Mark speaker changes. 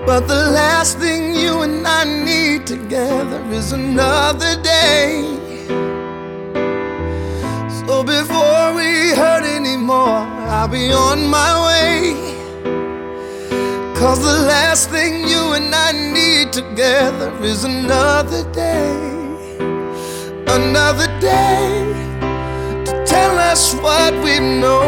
Speaker 1: But the last thing you and I need together is another day. So before we hurt anymore, I'll be on my way. 'Cause the last thing you and I need together is another day. Another day to tell us what we know.